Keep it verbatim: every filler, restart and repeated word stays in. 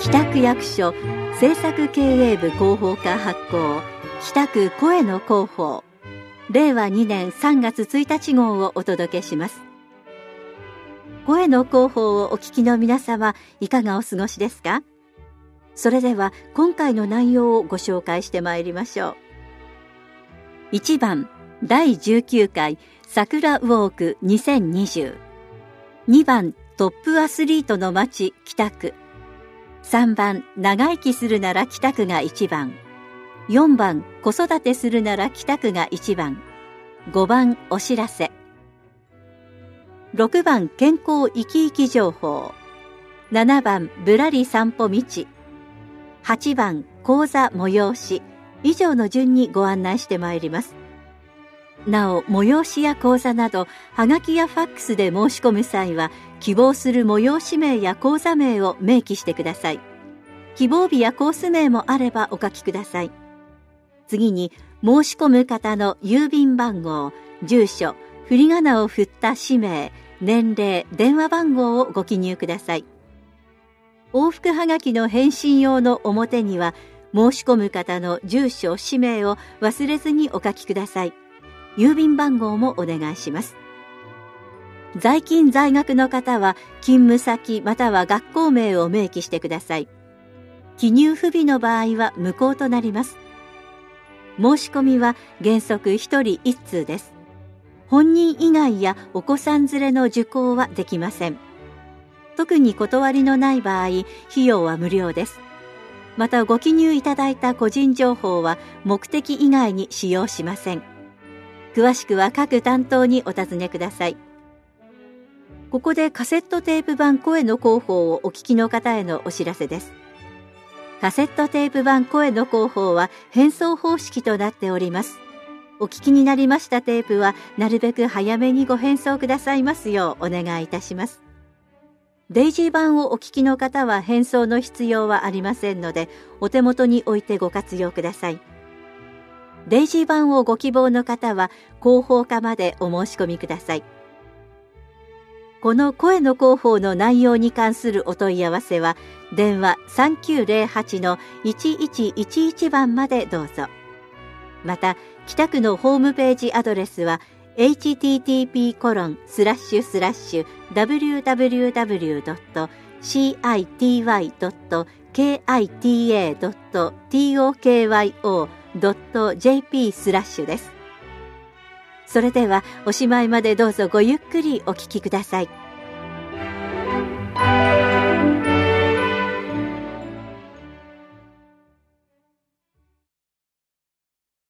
北区役所政策経営部広報課発行北区声の広報れいわにねんさんがつついたち号をお届けします。声の広報をお聞きの皆様、いかがお過ごしですか？それでは今回の内容をご紹介してまいりましょう。いちばんだいじゅうきゅうかい桜ウォークにせんにじゅう、にばんトップアスリートの街北区、さんばん長生きするなら北区がいちばん、よんばん子育てするなら北区がいちばん、ごばんお知らせ、ろくばん健康生き生き情報、ななばんぶらり散歩道、はちばん講座催し、以上の順にご案内してまいります。なお、催しや講座などはがきやファックスで申し込む際は、希望する催し名や講座名を明記してください。希望日やコース名もあればお書きください。次に、申し込む方の郵便番号、住所、振り仮名を振った氏名、年齢、電話番号をご記入ください。往復はがきの返信用の表には、申し込む方の住所、氏名を忘れずにお書きください。郵便番号もお願いします。在勤在学の方は、勤務先または学校名を明記してください。記入不備の場合は無効となります。申し込みは原則ひとりいっつうです。本人以外やお子さん連れの受講はできません。特に断りのない場合、費用は無料です。またご記入いただいた個人情報は目的以外に使用しません。詳しくは各担当にお尋ねください。ここでカセットテープ版声の広報をお聞きの方へのお知らせです。カセットテープ版声の広報は返送方式となっております。お聞きになりましたテープはなるべく早めにご返送くださいますようお願いいたします。デイジー版をお聞きの方は返送の必要はありませんので、お手元に置いてご活用ください。デイジー版をご希望の方は広報課までお申し込みください。この声の広報の内容に関するお問い合わせは、電話 さんきゅうゼロはち のいちいちいちいち 番までどうぞ。また、北区のホームページアドレスは エイチティーティーピーコロンスラッシュスラッシュダブリューダブリューダブリュードットシーアイティーワイドットケーアイティーエードットトーキョドットジェーピー スラッシュです。それではおしまいまでどうぞごゆっくりお聞きください。